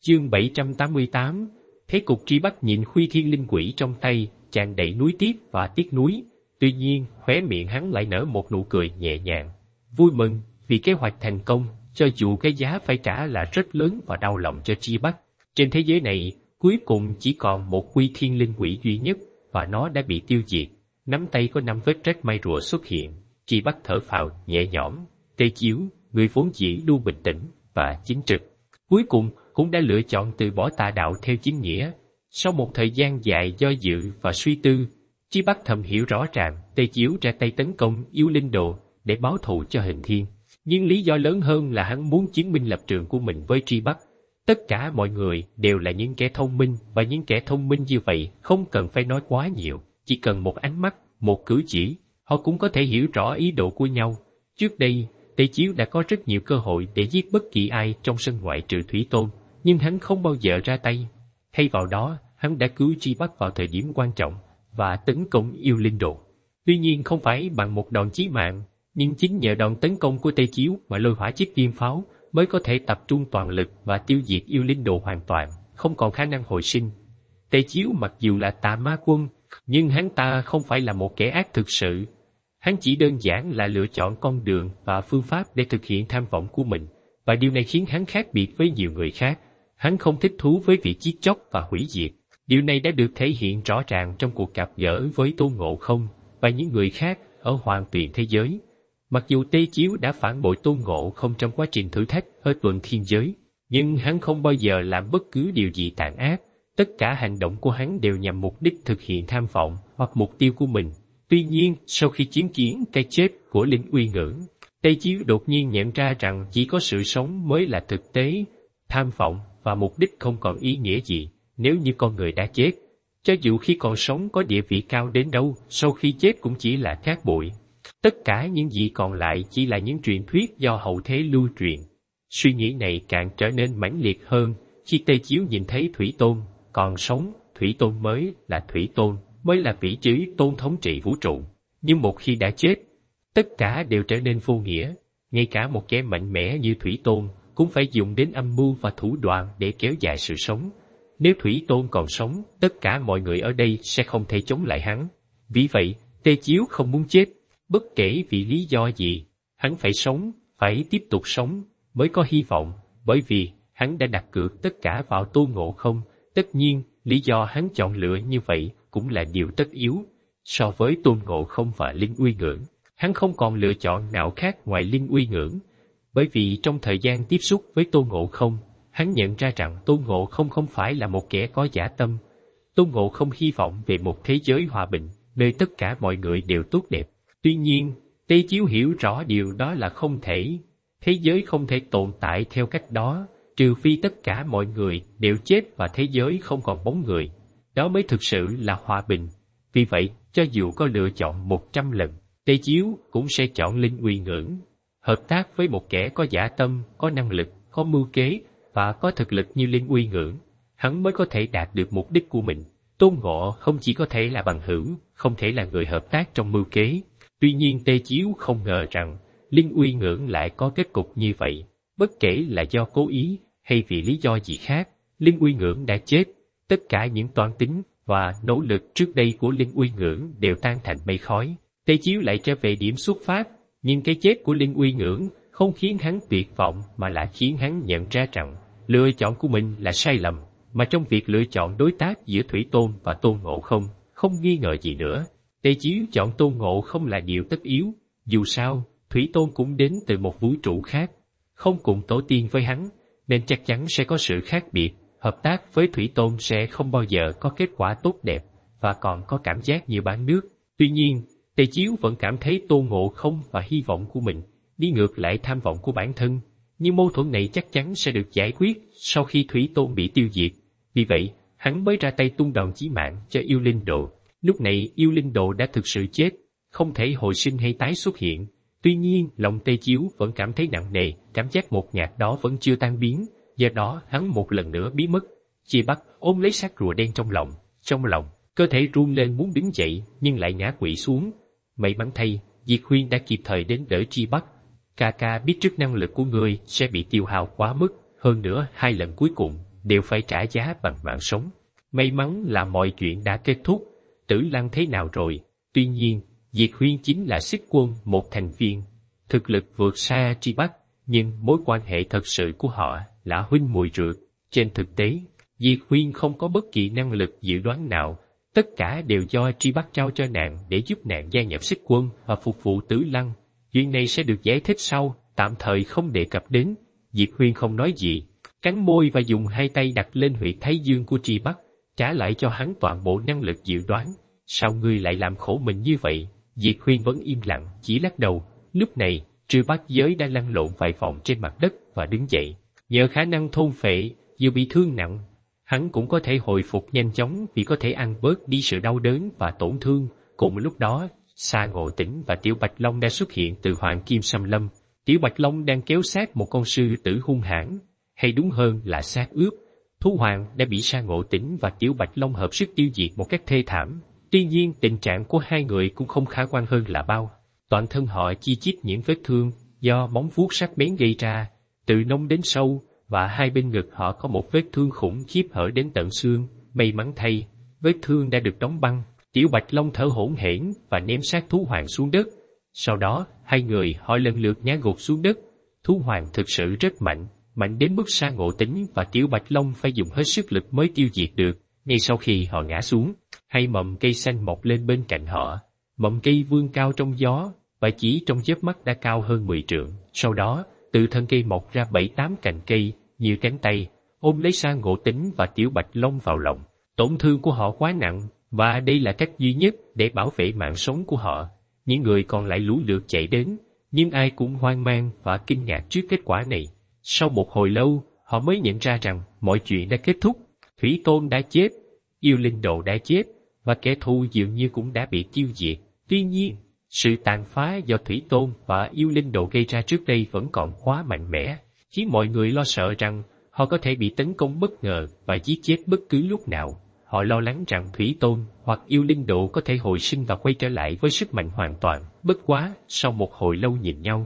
Chương 788. Thế cục truy bắt nhìn Khuy Thiên Linh Quỷ trong tay, tràn đầy nuối tiếc và tiếc nuối. Tuy nhiên, khóe miệng hắn lại nở một nụ cười nhẹ nhàng, vui mừng vì kế hoạch thành công, cho dù cái giá phải trả là rất lớn và đau lòng cho truy bắt. Trên thế giới này, cuối cùng chỉ còn một Khuy Thiên Linh Quỷ duy nhất, và nó đã bị tiêu diệt. Nắm tay có 5 vết rách may rùa xuất hiện, truy bắt thở phào nhẹ nhõm. Tê Chiếu, người vốn dĩ luôn bình tĩnh và chính trực, cuối cùng cũng đã lựa chọn từ bỏ tà đạo theo chính nghĩa. Sau một thời gian dài do dự và suy tư, Chi Bắc thầm hiểu rõ ràng Tê Chiếu ra tay tấn công Yêu Linh Đồ để báo thù cho Hình Thiên. Nhưng lý do lớn hơn là hắn muốn chứng minh lập trường của mình với Tri Bắc. Tất cả mọi người đều là những kẻ thông minh, và những kẻ thông minh như vậy không cần phải nói quá nhiều, chỉ cần một ánh mắt, một cử chỉ, họ cũng có thể hiểu rõ ý đồ của nhau. Trước đây, Tê Chiếu đã có rất nhiều cơ hội để giết bất kỳ ai trong sân ngoại trừ Thủy Tôn, nhưng hắn không bao giờ ra tay. Thay vào đó, hắn đã cứu Tri Bắc vào thời điểm quan trọng và tấn công Yêu Linh Đồ. Tuy nhiên không phải bằng một đòn chí mạng, nhưng chính nhờ đòn tấn công của Tê Chiếu mà Lôi Hỏa chiếc viêm pháo mới có thể tập trung toàn lực và tiêu diệt Yêu Linh Đồ hoàn toàn, không còn khả năng hồi sinh. Tê Chiếu mặc dù là tà ma quân, nhưng hắn ta không phải là một kẻ ác thực sự. Hắn chỉ đơn giản là lựa chọn con đường và phương pháp để thực hiện tham vọng của mình, và điều này khiến hắn khác biệt với nhiều người khác. Hắn không thích thú với việc giết chóc và hủy diệt. Điều này đã được thể hiện rõ ràng trong cuộc gặp gỡ với Tôn Ngộ Không và những người khác ở Hoàng Tuyền thế giới. Mặc dù Tê Chiếu đã phản bội Tôn Ngộ Không trong quá trình thử thách ở Tuần Thiên Giới, nhưng hắn không bao giờ làm bất cứ điều gì tàn ác. Tất cả hành động của hắn đều nhằm mục đích thực hiện tham vọng hoặc mục tiêu của mình. Tuy nhiên, sau khi chứng kiến cái chết của Linh Uy Ngưỡng, Tê Chiếu đột nhiên nhận ra rằng chỉ có sự sống mới là thực tế. Tham vọng và mục đích không còn ý nghĩa gì nếu như con người đã chết. Cho dù khi còn sống có địa vị cao đến đâu, sau khi chết cũng chỉ là cát bụi. Tất cả những gì còn lại chỉ là những truyền thuyết do hậu thế lưu truyền. Suy nghĩ này càng trở nên mãnh liệt hơn khi Tê Chiếu nhìn thấy Thủy Tôn còn sống. Thủy Tôn mới là vị trí tôn thống trị vũ trụ. Nhưng một khi đã chết, tất cả đều trở nên vô nghĩa. Ngay cả một kẻ mạnh mẽ như Thủy Tôn cũng phải dùng đến âm mưu và thủ đoạn để kéo dài sự sống. Nếu Thủy Tôn còn sống, tất cả mọi người ở đây sẽ không thể chống lại hắn. Vì vậy, Tê Chiếu không muốn chết. Bất kể vì lý do gì, hắn phải sống, phải tiếp tục sống, mới có hy vọng, bởi vì hắn đã đặt cược tất cả vào Tôn Ngộ Không. Tất nhiên, lý do hắn chọn lựa như vậy cũng là điều tất yếu. So với Tôn Ngộ Không và Linh Uy Ngưỡng, hắn không còn lựa chọn nào khác ngoài Linh Uy Ngưỡng. Bởi vì trong thời gian tiếp xúc với Tôn Ngộ Không, hắn nhận ra rằng Tôn Ngộ Không không phải là một kẻ có dã tâm. Tôn Ngộ Không hy vọng về một thế giới hòa bình, nơi tất cả mọi người đều tốt đẹp. Tuy nhiên, Tê Chiếu hiểu rõ điều đó là không thể. Thế giới không thể tồn tại theo cách đó, trừ phi tất cả mọi người đều chết và thế giới không còn bóng người. Đó mới thực sự là hòa bình. Vì vậy, cho dù có lựa chọn 100 lần, Tê Chiếu cũng sẽ chọn Linh Uy Ngưỡng. Hợp tác với một kẻ có dã tâm, có năng lực, có mưu kế và có thực lực như Linh Uy Ngưỡng, hắn mới có thể đạt được mục đích của mình. Tôn Ngộ không chỉ có thể là bằng hữu, không thể là người hợp tác trong mưu kế. Tuy nhiên Tê Chiếu không ngờ rằng Linh Uy Ngưỡng lại có kết cục như vậy. Bất kể là do cố ý hay vì lý do gì khác, Linh Uy Ngưỡng đã chết. Tất cả những toan tính và nỗ lực trước đây của Linh Uy Ngưỡng đều tan thành mây khói. Tê Chiếu lại trở về điểm xuất phát, nhưng cái chết của Linh Uy Ngưỡng không khiến hắn tuyệt vọng mà lại khiến hắn nhận ra rằng lựa chọn của mình là sai lầm, mà trong việc lựa chọn đối tác giữa Thủy Tôn và Tôn Ngộ không nghi ngờ gì nữa. Tê Chiếu chọn Tôn Ngộ không là điều tất yếu. Dù sao, Thủy Tôn cũng đến từ một vũ trụ khác, không cùng tổ tiên với hắn, nên chắc chắn sẽ có sự khác biệt. Hợp tác với Thủy Tôn sẽ không bao giờ có kết quả tốt đẹp, và còn có cảm giác như bán nước. Tuy nhiên, Tê Chiếu vẫn cảm thấy Tôn Ngộ không và hy vọng của mình đi ngược lại tham vọng của bản thân. Nhưng mâu thuẫn này chắc chắn sẽ được giải quyết sau khi Thủy Tôn bị tiêu diệt. Vì vậy, hắn mới ra tay tung đòn chí mạng cho Yêu Linh Đồ. Lúc này Yêu Linh Đồ đã thực sự chết, không thể hồi sinh hay tái xuất hiện. Tuy nhiên, lòng Tê Chiếu vẫn cảm thấy nặng nề, cảm giác ngột ngạt đó vẫn chưa tan biến. Do đó, hắn một lần nữa biến mất. Chi Bắc ôm lấy xác rùa đen trong lòng, cơ thể run lên muốn đứng dậy, nhưng lại ngã quỵ xuống. May mắn thay, Diệt Huyên đã kịp thời đến đỡ Chi Bắc. Ca ca biết trước năng lực của ngươi sẽ bị tiêu hao quá mức, hơn nữa 2 lần cuối cùng, đều phải trả giá bằng mạng sống. May mắn là mọi chuyện đã kết thúc. Tử Lăng thế nào rồi? Tuy nhiên, Diệt Huyên chính là Xích Quân một thành viên, thực lực vượt xa Tri Bắc, nhưng mối quan hệ thật sự của họ là huynh muội rượt. Trên thực tế, Diệt Huyên không có bất kỳ năng lực dự đoán nào, tất cả đều do Tri Bắc trao cho nàng để giúp nàng gia nhập Xích Quân và phục vụ Tử Lăng. Chuyện này sẽ được giải thích sau, tạm thời không đề cập đến. Diệt Huyên không nói gì, cắn môi và dùng hai tay đặt lên huyệt thái dương của Tri Bắc, trả lại cho hắn toàn bộ năng lực dự đoán. Sao ngươi lại làm khổ mình như vậy? Diệt Huyên vẫn im lặng, chỉ lắc đầu. Lúc này, Tri Bắc Giới đã lăn lộn vài vòng trên mặt đất và đứng dậy. Nhờ khả năng thôn phệ, dù bị thương nặng, hắn cũng có thể hồi phục nhanh chóng vì có thể ăn bớt đi sự đau đớn và tổn thương. Cùng lúc đó, Sa Ngộ Tĩnh và Tiểu Bạch Long đã xuất hiện từ Hoàng Kim Xâm Lâm. Tiểu Bạch Long đang kéo sát một con sư tử hung hãn, hay đúng hơn là xác ướp. Thú Hoàng đã bị Sa Ngộ Tĩnh và Tiểu Bạch Long hợp sức tiêu diệt một cách thê thảm. Tuy nhiên tình trạng của hai người cũng không khả quan hơn là bao. Toàn thân họ chi chít những vết thương do móng vuốt sắc bén gây ra, từ nông đến sâu, và hai bên ngực họ có một vết thương khủng khiếp hở đến tận xương. May mắn thay, vết thương đã được đóng băng. Tiểu Bạch Long thở hổn hển và ném xác Thú Hoàng xuống đất. Sau đó, hai người họ lần lượt ngã gục xuống đất. Thú Hoàng thực sự rất mạnh, mạnh đến mức Sa Ngộ Tĩnh và Tiểu Bạch Long phải dùng hết sức lực mới tiêu diệt được. Ngay sau khi họ ngã xuống, hai mầm cây xanh mọc lên bên cạnh họ. Mầm cây vươn cao trong gió, và chỉ trong chớp mắt đã cao hơn 10 trượng. Sau đó, từ thân cây mọc ra 7-8 cành cây, như cánh tay, ôm lấy Sa Ngộ Tĩnh và Tiểu Bạch Long vào lòng. Tổn thương của họ quá nặng, và đây là cách duy nhất để bảo vệ mạng sống của họ. Những người còn lại lũ lượt chạy đến, nhưng ai cũng hoang mang và kinh ngạc trước kết quả này. Sau một hồi lâu, họ mới nhận ra rằng mọi chuyện đã kết thúc. Thủy Tôn đã chết, Yêu Linh Đồ đã chết, và kẻ thù dường như cũng đã bị tiêu diệt. Tuy nhiên, sự tàn phá do Thủy Tôn và Yêu Linh Đồ gây ra trước đây vẫn còn quá mạnh mẽ, khiến mọi người lo sợ rằng họ có thể bị tấn công bất ngờ và giết chết bất cứ lúc nào. Họ lo lắng rằng Thủy Tôn hoặc Yêu Linh Độ có thể hồi sinh và quay trở lại với sức mạnh hoàn toàn. Bất quá, sau một hồi lâu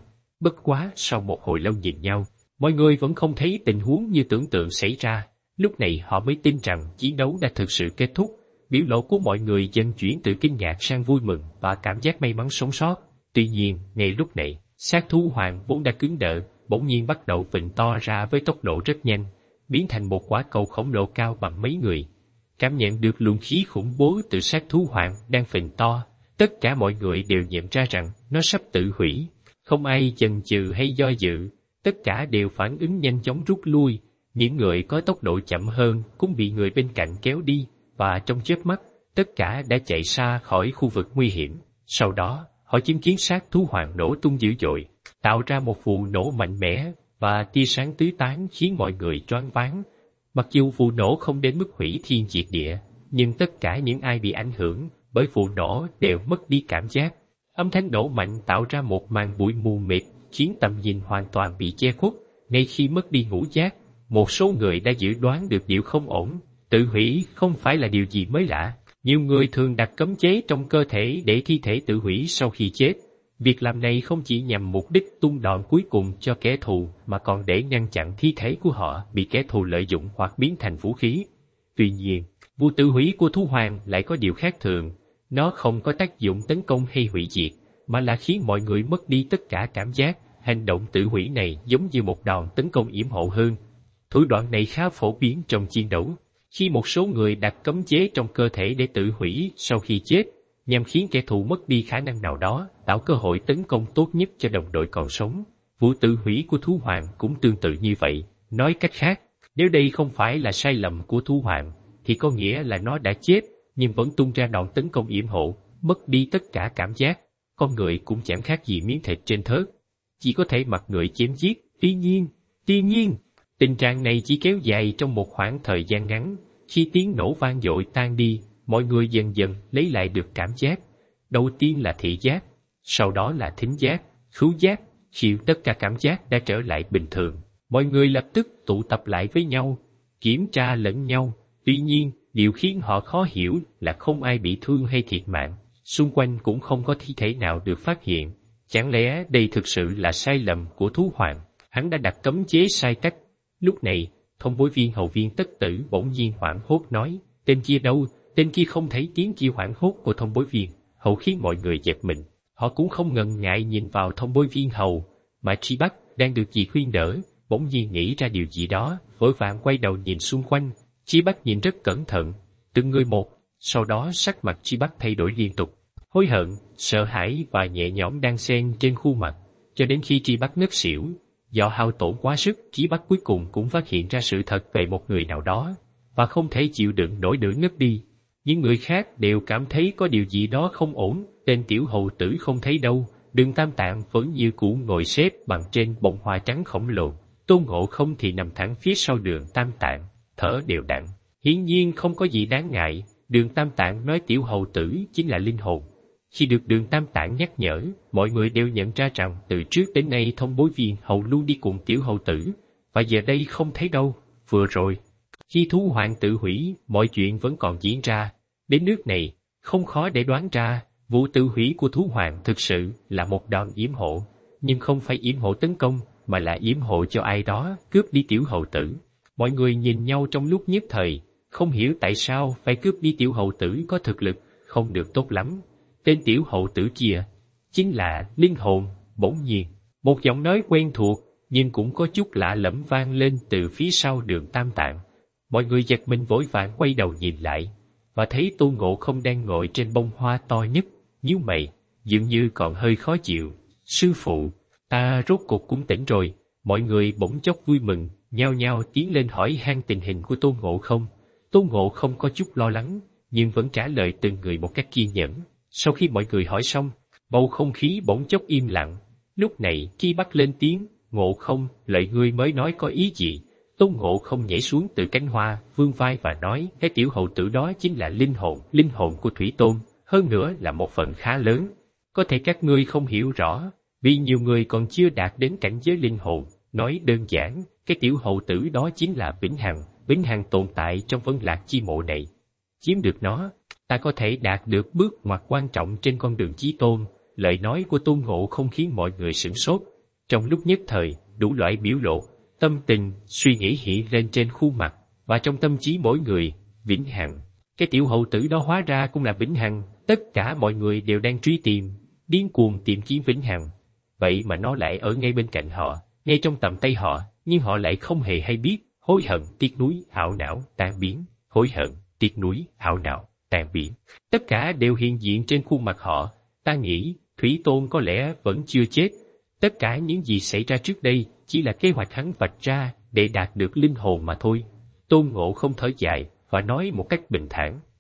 nhìn nhau, mọi người vẫn không thấy tình huống như tưởng tượng xảy ra. Lúc này họ mới tin rằng chiến đấu đã thực sự kết thúc. Biểu lộ của mọi người dần chuyển từ kinh ngạc sang vui mừng và cảm giác may mắn sống sót. Tuy nhiên, ngay lúc này, xác Thú Hoàng vốn đã cứng đờ, bỗng nhiên bắt đầu phình to ra với tốc độ rất nhanh, biến thành một quả cầu khổng lồ cao bằng mấy người. Cảm nhận được luồng khí khủng bố từ xác Thú Hoàng đang phình to, tất cả mọi người đều nhận ra rằng nó sắp tự hủy. Không ai chần chừ hay do dự, tất cả đều phản ứng nhanh chóng rút lui. Những người có tốc độ chậm hơn cũng bị người bên cạnh kéo đi, và trong chớp mắt, tất cả đã chạy xa khỏi khu vực nguy hiểm. Sau đó, họ chứng kiến xác Thú Hoàng nổ tung dữ dội, tạo ra một vụ nổ mạnh mẽ, và tia sáng tứ tán khiến mọi người choáng váng. Mặc dù vụ nổ không đến mức hủy thiên diệt địa, nhưng tất cả những ai bị ảnh hưởng bởi vụ nổ đều mất đi cảm giác. Âm thanh nổ mạnh tạo ra một màn bụi mù mịt, khiến tầm nhìn hoàn toàn bị che khuất. Ngay khi mất đi ngũ giác, một số người đã dự đoán được điều không ổn. Tự hủy không phải là điều gì mới lạ. Nhiều người thường đặt cấm chế trong cơ thể để thi thể tự hủy sau khi chết. Việc làm này không chỉ nhằm mục đích tung đòn cuối cùng cho kẻ thù, mà còn để ngăn chặn thi thể của họ bị kẻ thù lợi dụng hoặc biến thành vũ khí. Tuy nhiên, vụ tự hủy của Thú Hoàng lại có điều khác thường. Nó không có tác dụng tấn công hay hủy diệt, mà là khiến mọi người mất đi tất cả cảm giác. Hành động tự hủy này giống như một đòn tấn công yểm hộ hơn. Thủ đoạn này khá phổ biến trong chiến đấu. Khi một số người đặt cấm chế trong cơ thể để tự hủy sau khi chết, nhằm khiến kẻ thù mất đi khả năng nào đó, tạo cơ hội tấn công tốt nhất cho đồng đội còn sống. Vụ tự hủy của Thú Hoàng cũng tương tự như vậy. Nói cách khác, nếu đây không phải là sai lầm của Thú Hoàng, thì có nghĩa là nó đã chết, nhưng vẫn tung ra đòn tấn công yểm hộ, mất đi tất cả cảm giác. Con người cũng chẳng khác gì miếng thịt trên thớt, chỉ có thể mặc người chém giết. Tuy nhiên, tình trạng này chỉ kéo dài trong một khoảng thời gian ngắn. Khi tiếng nổ vang dội tan đi, mọi người dần dần lấy lại được cảm giác. Đầu tiên là thị giác, sau đó là thính giác, khứu giác. Khi tất cả cảm giác đã trở lại bình thường, mọi người lập tức tụ tập lại với nhau, kiểm tra lẫn nhau. Tuy nhiên, điều khiến họ khó hiểu là không ai bị thương hay thiệt mạng. Xung quanh cũng không có thi thể nào được phát hiện. Chẳng lẽ đây thực sự là sai lầm của Thú Hoàng? Hắn đã đặt cấm chế sai cách. Lúc này, Thông bối viên hầu viên Tất Tử bỗng nhiên hoảng hốt nói, tên kia đâu? Tên kia không thấy tiếng kia hoảng hốt của thông bối viên hầu khiến mọi người giật mình. Họ cũng không ngần ngại nhìn vào thông bối viên hầu, mà Tri Bắc đang được dì khuyên đỡ, bỗng nhiên nghĩ ra điều gì đó, vội vàng quay đầu nhìn xung quanh. Tri Bắc nhìn rất cẩn thận, từng người một, sau đó sắc mặt Tri Bắc thay đổi liên tục. Hối hận, sợ hãi và nhẹ nhõm đang xen trên khuôn mặt, cho đến khi Tri Bắc ngất xỉu. Do hao tổn quá sức, Tri Bắc cuối cùng cũng phát hiện ra sự thật về một người nào đó, và không thể chịu đựng nổi nữa ngất đi. Những người khác đều cảm thấy có điều gì đó không ổn, tên tiểu hầu tử không thấy đâu, Đường Tam Tạng vẫn như cũ ngồi xếp bằng trên bông hoa trắng khổng lồ, Tôn Ngộ Không thì nằm thẳng phía sau Đường Tam Tạng, thở đều đặn. Hiển nhiên không có gì đáng ngại, Đường Tam Tạng nói tiểu hầu tử chính là linh hồn. Khi được Đường Tam Tạng nhắc nhở, mọi người đều nhận ra rằng từ trước đến nay thông bối viên hầu luôn đi cùng tiểu hầu tử, và giờ đây không thấy đâu. Vừa rồi, khi thú hoàng tự hủy, mọi chuyện vẫn còn diễn ra. Đến nước này, không khó để đoán ra, vụ tự hủy của thú hoàng thực sự là một đòn yểm hộ, nhưng không phải yểm hộ tấn công, mà là yểm hộ cho ai đó cướp đi tiểu hầu tử. Mọi người nhìn nhau trong lúc nhất thời, không hiểu tại sao phải cướp đi tiểu hầu tử có thực lực không được tốt lắm. Tên tiểu hầu tử kia chính là linh hồn. Bỗng nhiên, một giọng nói quen thuộc nhưng cũng có chút lạ lẫm vang lên từ phía sau Đường Tam Tạng. Mọi người giật mình vội vàng quay đầu nhìn lại, và thấy Tôn Ngộ Không đang ngồi trên bông hoa to nhất, nhíu mày, dường như còn hơi khó chịu. Sư phụ, ta rốt cuộc cũng tỉnh rồi. Mọi người bỗng chốc vui mừng, nhao nhao tiến lên hỏi han tình hình của Tôn Ngộ Không. Tôn Ngộ Không có chút lo lắng, nhưng vẫn trả lời từng người một cách kiên nhẫn. Sau khi mọi người hỏi xong, bầu không khí bỗng chốc im lặng. Lúc này, Tri Bắc lên tiếng, Ngộ Không, lời ngươi mới nói có ý gì? Tôn Ngộ Không nhảy xuống từ cánh hoa, vươn vai và nói, cái tiểu hầu tử đó chính là linh hồn của Thủy Tôn, hơn nữa là một phần khá lớn. Có thể các ngươi không hiểu rõ, vì nhiều người còn chưa đạt đến cảnh giới linh hồn. Nói đơn giản, cái tiểu hầu tử đó chính là Vĩnh Hằng tồn tại trong Vân Lạc chi mộ này. Chiếm được nó, ta có thể đạt được bước ngoặt quan trọng trên con đường chí tôn. Lời nói của Tôn Ngộ Không khiến mọi người sửng sốt. Trong lúc nhất thời, đủ loại biểu lộ, tâm tình, suy nghĩ hiện lên trên khuôn mặt, và trong tâm trí mỗi người. Vĩnh Hằng, cái tiểu hầu tử đó hóa ra cũng là Vĩnh Hằng. Tất cả mọi người đều đang truy tìm, điên cuồng tìm kiếm Vĩnh Hằng. Vậy mà nó lại ở ngay bên cạnh họ, ngay trong tầm tay họ, nhưng họ lại không hề hay biết. Hối hận, tiếc nuối, ảo não, tan biến. Hối hận, tiếc nuối, ảo não, tan biến. Tất cả đều hiện diện trên khuôn mặt họ. Ta nghĩ, Thủy Tôn có lẽ vẫn chưa chết. Tất cả những gì xảy ra trước đây chỉ là kế hoạch hắn vạch ra để đạt được linh hồn mà thôi. Tôn Ngộ Không thở dài và nói một cách bình thản,